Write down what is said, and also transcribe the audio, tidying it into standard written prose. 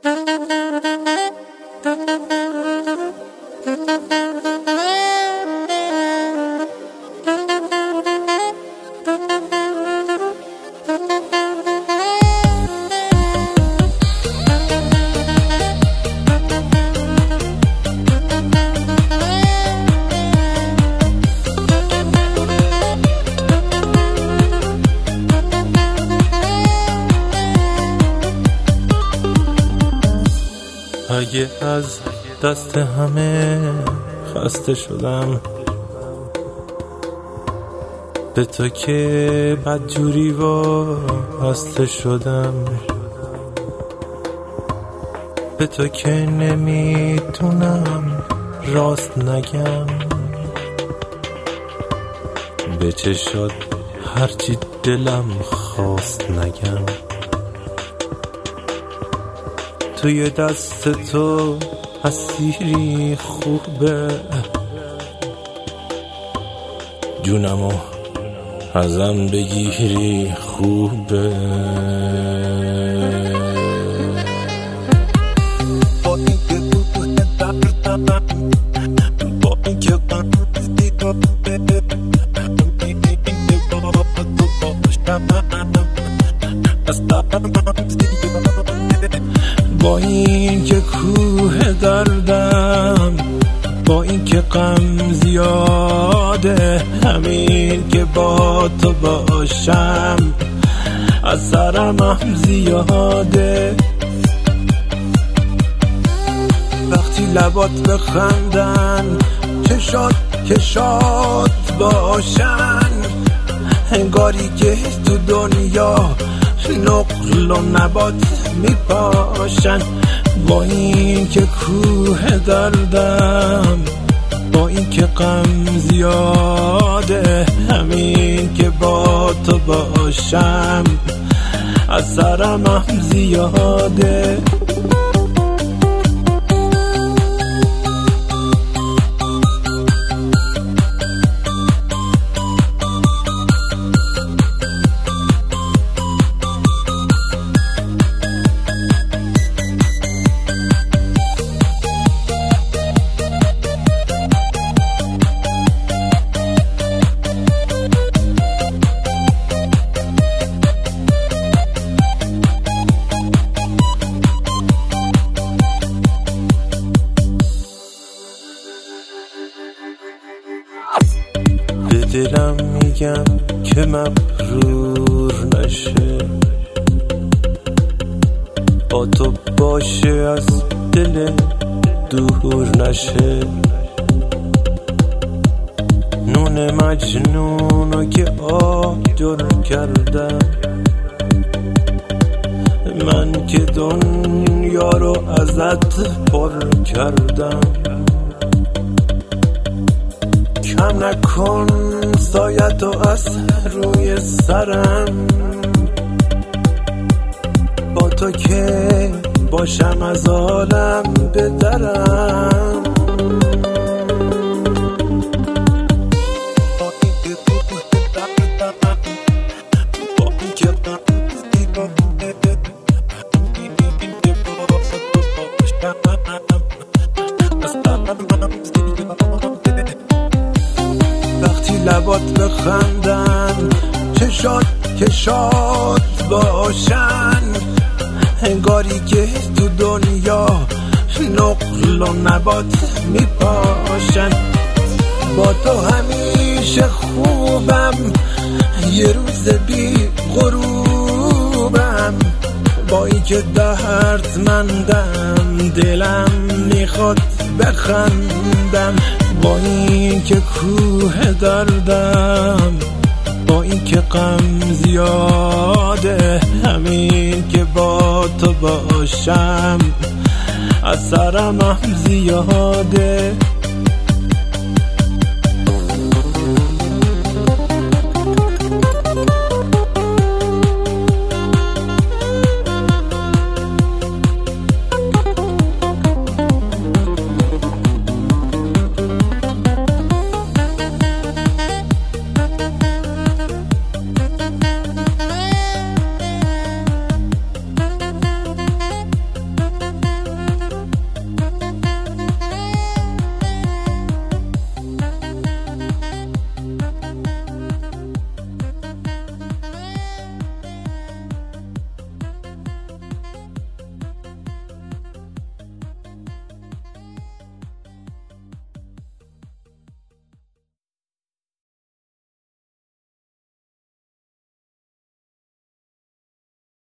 اگه از دست همه خسته شدم، به تو که بدجوری وابسته شدم، به تو که نمیتونم راست نگم، به چشات هرچی دلم خواست نگم. توی دست تو اسیری خوبه، جونمو ازم بگیری خوبه. با اینکه تو دردم، با اینکه قرضی داده، با این که کوه دردم، با این که غم زیاده، همین که با تو باشم از سرم هم زیاده. وقتی لبات بخندن، چشات که شاد باشن، انگاری که تو دنیا نقل و نبات میپاشن. با این که کوه دردم، با این که غم زیاده، همین که با تو باشم از سرم هم زیاده. به دلم میگم که مغرور نشه، با تو باشه از دل دور نشه. نون مجنونو که آجر کردم، من که دنیا رو ازت پر کردم. کم نکن سایتو از روی سرم، با تو که باشم از عالم بدرم. وقتی لبات بخندن، چشات که شاد باشن، انگاری که تو دنیا نقل و نبات میپاشن. با تو همیشه خوبم، یه روز بی غروبم، با این که دردمندم دلم میخواد بخندم. با این که کوه دردم، با این که غم زیاده، همین که با تو باشم از سرم هم زیاده.